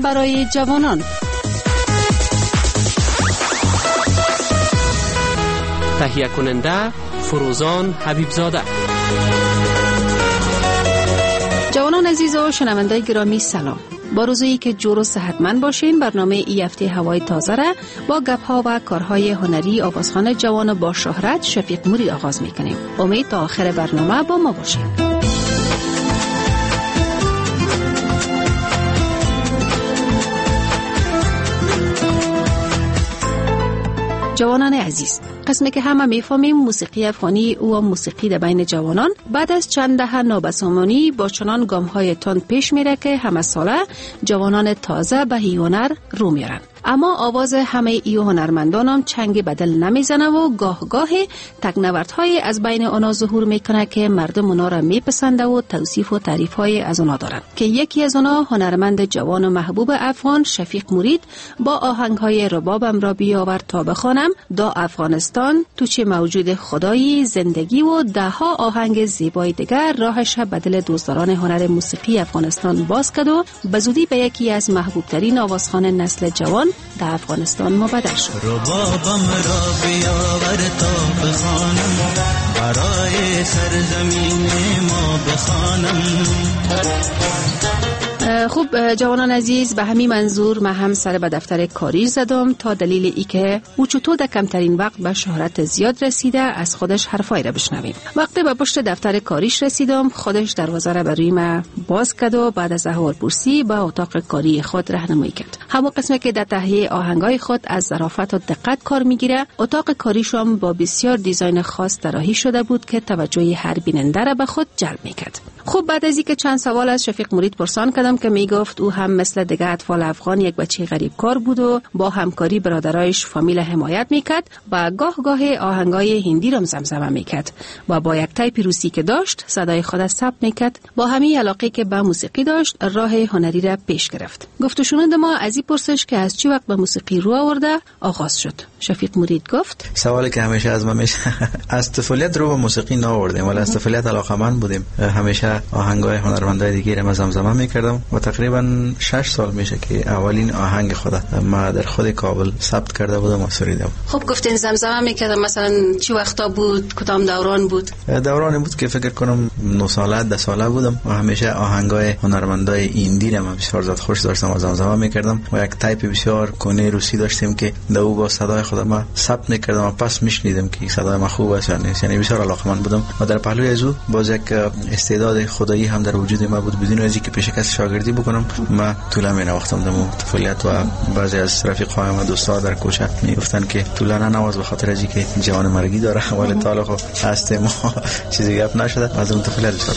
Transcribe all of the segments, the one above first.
برای جوانان. تهیه کننده فروزان حبیبزاده. جوانان عزیز و شنونده گرامی سلام. با روزی که جور و صحتمند باشین، برنامه ای هفته هوای تازه را با گپ‌ها و کارهای هنری آوازخوان جوان با شهرت شفیق مرید آغاز می‌کنیم. امید تا آخر برنامه با ما باشین. جوانان عزیز، قسمی که همه میفهمیم موسیقی افغانی و موسیقی در بین جوانان بعد از چند دهه نابسامانی با چنان گام‌های تند پیش میره که همه ساله جوانان تازه به هنر رو میارن. اما آواز همه ای هنرمندان هم چنگ بدل نمیزنه و گاه تکنوردهای از بین آنها ظهور میکنه که مردم اونا را میپسنده و توصیف و تعریف های از اونا دارن که یکی از اونا هنرمند جوان و محبوب افغان شفیق مرید با آهنگ های ربابم را بیاور تا بخوانم، دا افغانستان، تو چه موجود خدایی، زندگی و ده ها آهنگ زیبای دیگر راهش به دل دوستداران هنر موسیقی افغانستان باز کرد و به زودی به یکی از محبوب ترین آوازخوان نسل جوان در افغانستان مبادر شد. ربابم را بیاور تا بخوانم، برای سرزمین ما بخوانم. خوب جوانان عزیز، به همین منظور من هم سر به دفتر کاری زدم تا دلیل ای که او چطور در کمترین وقت به شهرت زیاد رسیده از خودش حرفایی را بشنویم. وقتی به پشت دفتر کاریش رسیدم، خودش دروازه را برای من باز کرد و بعد از احوالپرسی به اتاق کاری خود راهنمایی کرد. همون قسمی که در تهیه آهنگای خود از ظرافت و دقت کار میگیره، اتاق کاریش هم با بسیار دیزاین خاص طراحی شده بود که توجه هر بیننده را به خود جلب میکرد. خب بعد از اینکه چند سوال از شفیق مرید پرسان کردم که میگفت او هم مثل دیگه اطفال افغان یک بچه غریب کار بود و با همکاری برادرایش فامیل حمایت میکرد و گاه آهنگای هندی را زمزمه میکرد و با یک تایپ روسی که داشت صدای خود ثبت میکرد. با همین علاقه که به موسیقی داشت راه هنری را پیش گرفت. گفت و شنود ما از این پرسش که از چی وقت به موسیقی رو آورده آغاز شد. شفیق مرید گفت سوالی که همیشه از ما میشه، از طفولیت رو به موسیقی نآوردیم ولی از طفولیت علاقه‌مند بودیم. همیشه آهنگای هنرمندای دیگه را زمزمه میکردم و تقریبا 6 سال میشه که اولین آهنگ خودم ما در خود کابل ثبت کرده بودم و سرودم. خب گفتین زمزمه میکردم، مثلا چی وقتا بود؟ کدام دوران بود؟ دورانی بود که فکر کنم 9 ساله 10 ساله بودم و همیشه آهنگای هنرمندای ایندی را بسیار زیاد خوش داشتم و زمزمه میکردم و یک تایپ بسیار کنه روسی داشتیم که دو با صدای خودم ثبت میکردم و پس میشنیدم که صدای من خوب است یا نیست. یعنی بسیار علاقه‌مند بودم و در پهلوی از او باز یک استعداد خدایی هم در وجود ما بود. بدون از اینکه پیش کس شاگردی بکنم ما طوله می نواختم دمو طفولیت و بعضی از رفیق‌هایم و دوستا در کوچه میگفتن که طوله نواز به خاطر از اینکه جوان مرگی داره ولی تا خب هست ما چیزی گپ نشده. از اون طفولیت بسیار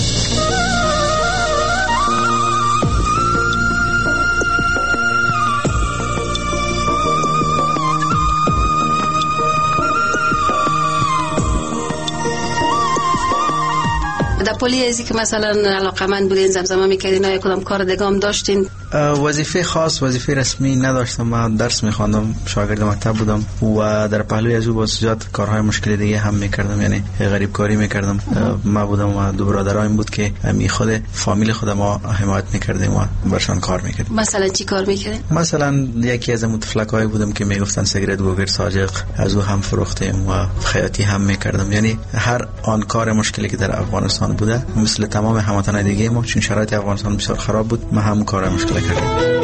پولی ازی که مثلا علاقه‌مند بودین زمزمه می‌کردین یا کدام کار دیگه هم داشتین؟ وظیفه خاص، وظیفه رسمی نداشتم. من درس می‌خواندم، شاگرد مکتب بودم و در پهلوی از او باز زیاد کارهای مشکل دیگه هم می‌کردم، یعنی غریب کاری می‌کردم. ما بودم و دو برادرایم بود که می خود فامیل خود ما حمایت می‌کردیم و برشان کار می‌کردیم. مثلا چی کار می‌کردین؟ مثلا یکی از متفلکای بودم که میگفتن سیگرت گوگر ساجق، از او هم فروختیم و خیاطی هم می‌کردم. یعنی هر آن کار مشکلی که در افغانستان بوده مثل تمام هموطنان دیگه ما، چون شرایط افغانستان بسیار خراب بود، ما هم کار مشکل کردیم.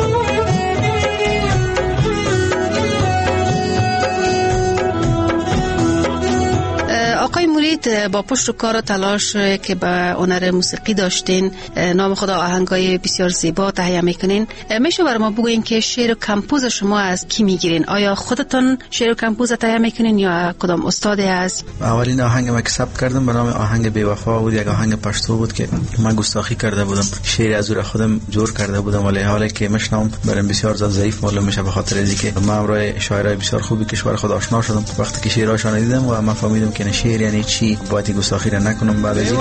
آقای مرید، با پشت و کار و تلاش که به هنر موسیقی داشتین، نام خدا آهنگای بسیار زیبا تهیه میکنین، میشه برای ما بگوین که شعر و کمپوز شما از کی میگیرین؟ آیا خودتون شعر و کمپوز تهیه میکنین یا کدام استادی هست؟ اولین آهنگ ما که ثبت کردم به نام آهنگ بی‌وفا بود، یک آهنگ پشتو بود که من گستاخی کرده بودم، شعر از او خودم جور کرده بودم ولی حالا که مشنم برام بسیار ضعیف معلوم میشه به خاطر اینکه ما امروز شاعرای بسیار خوبی کشور خود آشنا شدم. وقتی که شعرهاشون دیدم و من فهمیدم که شعر یعنی چی، باید گستاخی را نکنم. بعد از این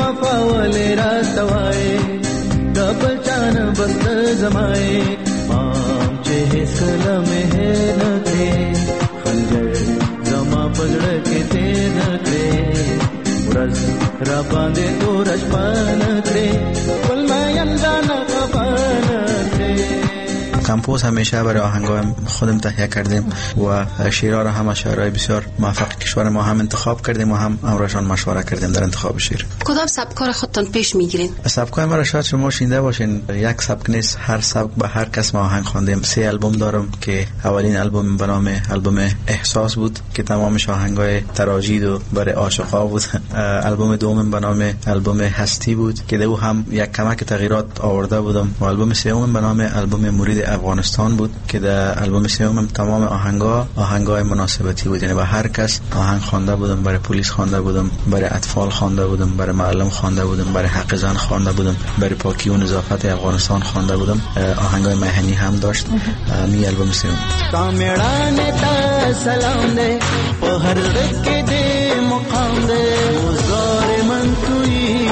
بچان بست زمائے مام چه کلم ہے نکے خنجر زما پگڑ کے تے نکے رز را باندے تو رج پان کرے کل میں اندان پان کرے. کمپوز همیشه برای آهنگای خودم تهیه کردیم و شعرها را هم شاعرای بسیار موفق کشور ما هم انتخاب کردیم و هم امرشان مشوره کردیم در انتخاب شعر. کدام سبکار خودتان پیش میگیرین؟ سبکای ما را شاید شما شنیده باشین، یک سبک نیست، هر سبک به هر کس ما آهنگ خواندیم. 3 البوم دارم که اولین البوم به نام البوم احساس بود که تمامش آهنگای تراجید و برای عاشقا بود. البوم دوم به نام البوم هستی بود که دو هم یک کمک تغییرات آورده بودم و البوم سوم به نام البوم مرید افغانستان بود که در البوم سوم تمام آهنگای مناسبتی بود، یعنی با هر کس آهنگ خوانده بودم. برای پلیس خوانده بودم، برای اطفال خوانده بودم، برای معلم خوانده بودم، برای حق زن خوانده بودم، برای پاکی و نظافت افغانستان خوانده بودم. آهنگای مهنی هم داشت. می البوم سوم کامیران تا سلام دے په هر دکې دې مقام دې گزار من توی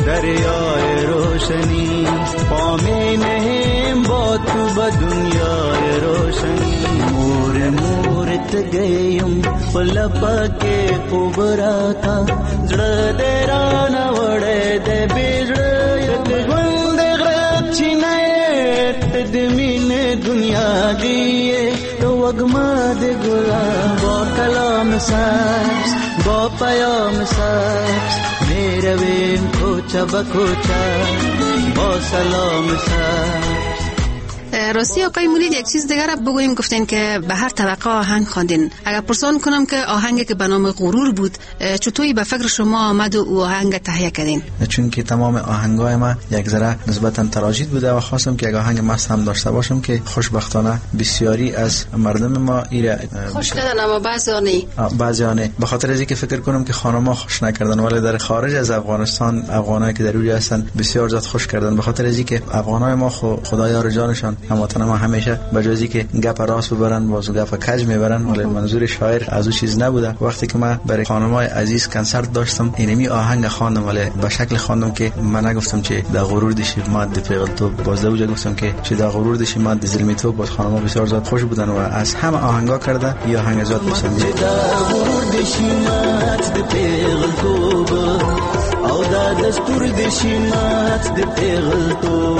دریای روشنی پامې نه با تو به دنیای روشنی مور مور ته گیم پل پکې اوبراتا زړه دې را نه وړې دې بیړې دې ګوند غرب چینه دې مين دنیا دیه تو وگما دے گلاب با کلام سبز با پیام سبز میرے ویم کوچا بکوچا با سلام سبز. راستی آقای مرید یک چیز دیگر بگویم، گفتین که به هر طبقه آهنگ خواندین. اگر پرسان کنم که آهنگی که به نام غرور بود چطوری به فکر شما آمد و آهنگ تهیه کردین؟ چون که تمام آهنگای ما یک ذره نسبتا تراجید بوده و خواستم که یک آهنگ مست هم داشته باشم که خوشبختانه بسیاری از مردم ما ایره خوش کردن، اما بعضی نه به خاطر از اینکه فکر کنم که خانم‌ها خوش نکردن، ولی در خارج از افغانستان افغانایی که در اونجا هستن بسیار زیاد خوش کردن. به خاطر از اینکه افغانای ما خدایا جانشان هموطن ما همیشه بجازی که گپ راست ببرن بازو گپ کج میبرن، ولی منظور شاعر از اون چیز نبوده. وقتی که من برای خانمای عزیز کنسرت داشتم اینمی آهنگ خواندم، ولی به شکل خواندم که من نگفتم چه در غرور دشی ماده پیغل تو، باز دوجا گفتم که چه در غرور دشی ماده ظلمی تو. باز خانم‌ها بسیار زیاد خوش بودن و از همه آهنگا کرده یا آهنگ زیاد پسندید. در غرور دشی ماده پیغل تو او دا دستور دشی ماده پیغل تو.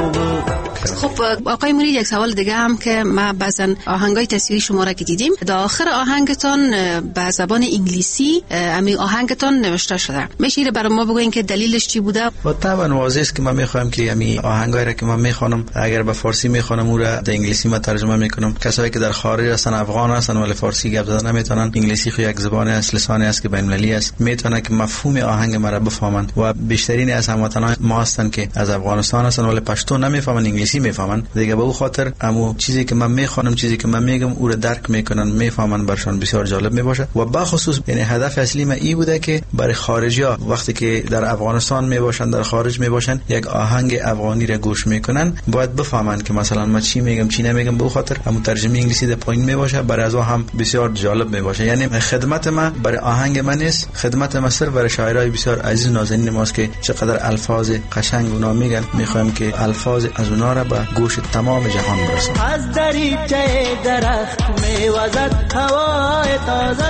خب آقای مرید یک سوال دیگه هم که ما بعضا آهنگای تصویری شما را که دیدیم در آخر آهنگتان به زبان انگلیسی امی آهنگتان نوشته شده، میشه برای ما بگوین که دلیلش چی بوده؟ و طبعا واضح است که من میخوام که امی آهنگایی را که من میخوانم اگر به فارسی میخوانم او را در انگلیسی ما ترجمه میکنم. کسایی که در خارج هستن افغان هستن ولی فارسی گپ زدن نمیتونن، انگلیسی خو یک زبان است، لسانی است که بین المللی است، میتونن که مفهوم آهنگ ما را بفهمند و بیشترین از هموطنان ما هستن که از افغانستان هستن ولی پشتو نمیفهمن، انگلیسی میفهمن دیگه. به او خاطر امو چیزی که من میخوانم، چیزی که من میگم او رو درک میکنن، میفهمن، برشان بسیار جالب میباشه. و به خصوص یعنی هدف اصلی من این بوده که برای خارجی‌ها وقتی که در افغانستان میباشن، در خارج میباشن، یک آهنگ افغانی را گوش میکنن باید بفهمن که مثلا من چی میگم چی نمیگم. به او خاطر امو ترجمه انگلیسی در پایین میباشه، برای از هم بسیار جالب میباشه. یعنی خدمت من برای آهنگ من نیست، خدمت من صرف برای شاعرای بسیار عزیز و نازنین ماست که چقدر الفاظ قشنگ اونا میگن. میخوایم که الفاظ از اونا را به گوش تمام جهان برسه. از دریچه درخت میوزد هوای تازه.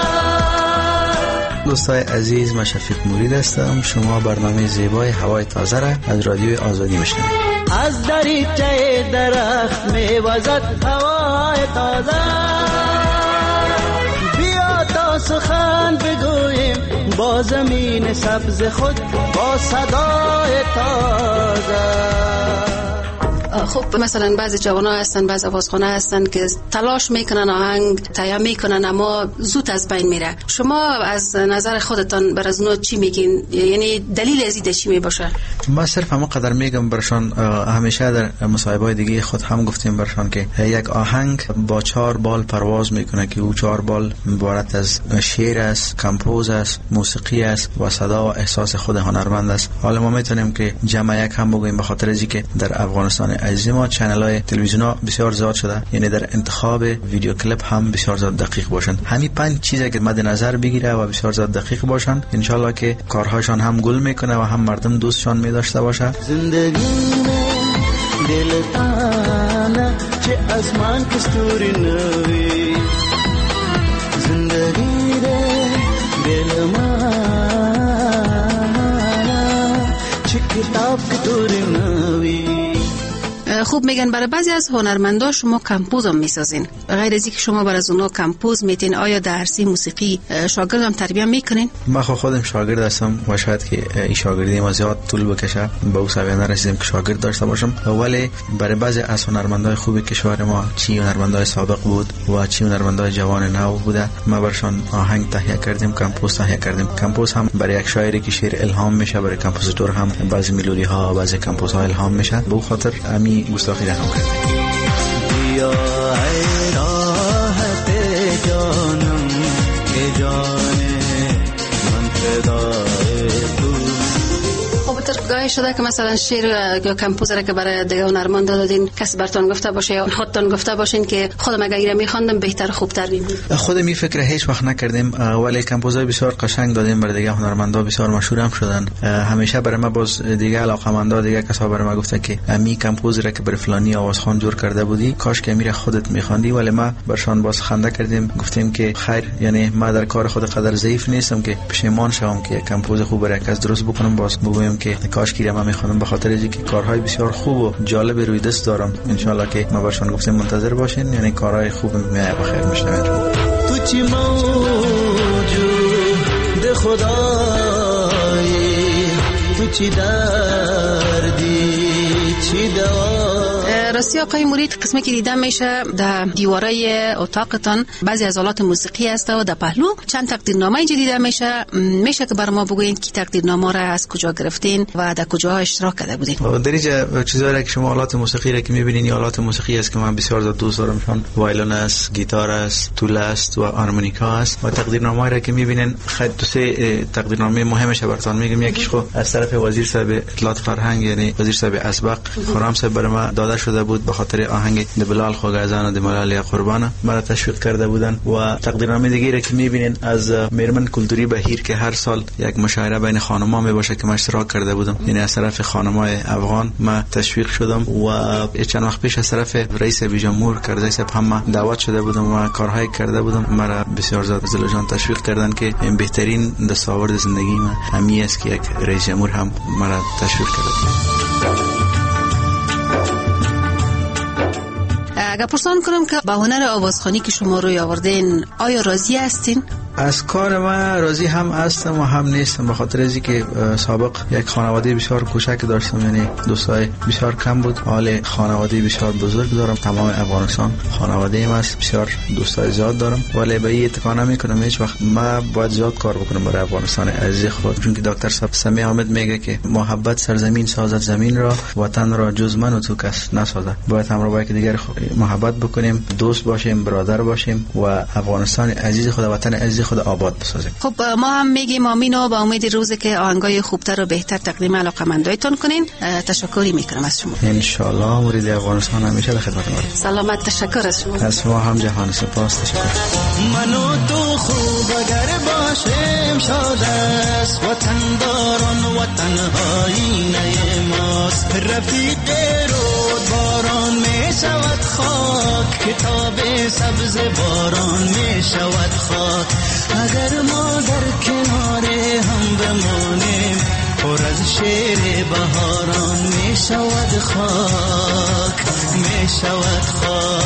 دوستای عزیز، من شفیق مرید هستم. شما برنامه زیبای هوای تازه را از رادیوی آزادی میشنوید. از دریچه درخت میوزد هوای تازه. بیا تا سخن بگوییم با زمین سبز خود، با صدای تازه. خب مثلا بعضی جوان‌ها هستن، بعضی آوازخوان‌ها هستن که تلاش میکنن آهنگ تهیه میکنن اما زود از بین میره. شما از نظر خودتان بر از اونها چی میگین؟ یعنی دلیل از این چی میباشه؟ ما صرف همون قدر میگم برشان، همیشه در مصاحبه‌های دیگه خود هم گفتیم برشان که یک آهنگ با 4 بال پرواز میکنه که او 4 بال عبارت از شعر است، کمپوز است، موسیقی است و صدا و احساس خود هنرمند است. حالا ما میتونیم که جمع یک هم بگوییم به خاطر از اینکه در افغانستان عزیز ما چنل‌های تلویزیون‌ها بسیار زیاد شده، یعنی در انتخاب ویدیو کلیپ هم بسیار زیاد دقیق باشن. همین 5 چیزی که مد نظر بگیره و بسیار زیاد دقیق باشن، ان شاء الله که کارهاشان هم گل میکنه و هم مردم دوستشان می‌داشته باشه. زندگی دل تانا چه اسمان کستوری نوی، زندگی دل ما چه کتاب کتوری نوی. خوب میگن برای بعضی از هنرمندا شما کمپوز هم میسازین. غیر از اینکه شما برای اونا کمپوز میتین، آیا درسی موسیقی شاگرد هم تربیت میکنین؟ من خودم شاگرد هستم و شاید که این شاگردی ما زیاد طول بکشه به اون سویه نرسیدم که شاگرد داشته باشم، ولی برای بعضی از هنرمندای خوب کشور ما، چی هنرمندای سابق بود و چی هنرمندای جوان نو بوده، ما برشان آهنگ تهیه کردیم، کمپوز تهیه کردیم. کمپوز هم برای یک شاعری که شعر الهام میشه، برای کمپوزیتور هم بعضی ملودی ها، بعضی کمپوز ها الهام میشه. به خاطر امی گستاخی رحم کردیم. یا ای راحت جانم که جان من فدای تو. خب گاهی شده که مثلا شعر یا کمپوزر که برای دیگه هنرمند دادین کسی براتون گفته باشه یا خودتون گفته باشین که خودم اگه ایره میخواندم بهتر خوبتر میبود؟ خودم این فکر هیچ وقت نکردیم، ولی کمپوزای بسیار قشنگ دادیم برای دیگه هنرمندا، بسیار مشهور هم شدن. همیشه برای ما باز دیگه علاقه‌مندا دیگه کسا برای ما گفته که امی کمپوزر که برای فلانی آوازخوان جور کرده بودی کاش که امیر خودت میخواندی، ولی ما برشان باز خنده کردیم، گفتیم که خیر، یعنی ما در کار خود قدر ضعیف نیستم که پشیمان شوم که کمپوز خوب برای کس درست بکنم، باز بگویم که کاش که من میخوام، به خاطر اینکه کارهای بسیار خوب و جالب روی دست دارم. ان شاء الله که ما برشان گفتیم منتظر باشین، یعنی کارهای خوب میاد بخیر میشن. تو چی موجود خدایی، تو چی دردی چی دوا. راستی آقای مرید، قسمی که دیدم میشه در دیواره اتاقتان بعضی از آلات موسیقی هست و در پهلو چند تقدیرنامه اینجا دیدم میشه که بر ما بگوین که تقدیرنامه را از کجا گرفتین و در کجا اشتراک کرده بودین؟ در اینجا چیزایی که شما آلات موسیقی را که میبینین، این آلات موسیقی است که من بسیار زیاد دوست دارم، چون وایلون است، گیتار است، تول است و آرمونیکا است. و تقدیرنامه را که میبینین خیلی دو سه تقدیرنامه مهمش براتون میگم. یکیش خو از طرف وزیر صاحب اطلاعات فرهنگ، یعنی وزیر صاحب اسبق خرم صاحب برای ما داده شده بود به خاطر آهنگ دبلال خوگازان و دملال یا قربان مرا تشویق کرده بودن. و تقدیرنامه دیگه که میبینین از میرمن کلتوری بهیر که هر سال یک مشاعره بین خانم‌ها میباشه که من اشتراک کرده بودم، یعنی از طرف خانم‌های افغان ما تشویق شدم و چند وقت پیش از طرف رئیس جمهور کرزی صاحب هم دعوت شده بودم و کارهای کرده بودم. مرا بسیار زیاد زلجان تشویق کردن که این بهترین دستاورد زندگی من همین است که یک رئیس جمهور هم مرا تشویق کرده. اگر پرسان کنم که با هنر آوازخوانی که شما روی آوردین آیا راضی هستین؟ از کار من راضی هم هستم و هم نیستم، به خاطر از اینکه سابق یک خانواده بسیار کوچک داشتم، یعنی دوستای بسیار کم بود. حال خانواده بسیار بزرگ دارم، تمام افغانستان خانواده ایم است، بسیار دوستای زیاد دارم، ولی به این اتکا نمیکنم هیچ وقت ما باید زیاد کار بکنم برای افغانستان عزیز خود، چون که دکتر صاحب سمیع حامد میگه که محبت سرزمین سازد زمین را، وطن را جز من و تو کس نسازد. باید هم رو با دیگر محبت بکنیم، دوست باشیم، برادر باشیم و افغانستان عزیز خود، وطن عزیز خود آباد بسازیم. خب ما هم میگیم آمین و با امید روزی که آهنگای خوبتر و بهتر تقدیم علاقه‌مندایتون کنین. تشکری میکنم از شما. ان شاء الله مرید افغانستان همیشه در خدمت ما. سلامت. تشکر از شما. از شما هم جهان سپاس. تشکر. منو تو خوب اگر باشیم شاد است، وطن داران وطن آینه ماست، رفیق رود باران می شود خاک، کتاب سبز باران می شود خاک. اگر ما در کنار هم بمانیم پر از شعر بهاران می شود خاک، می شود خاک.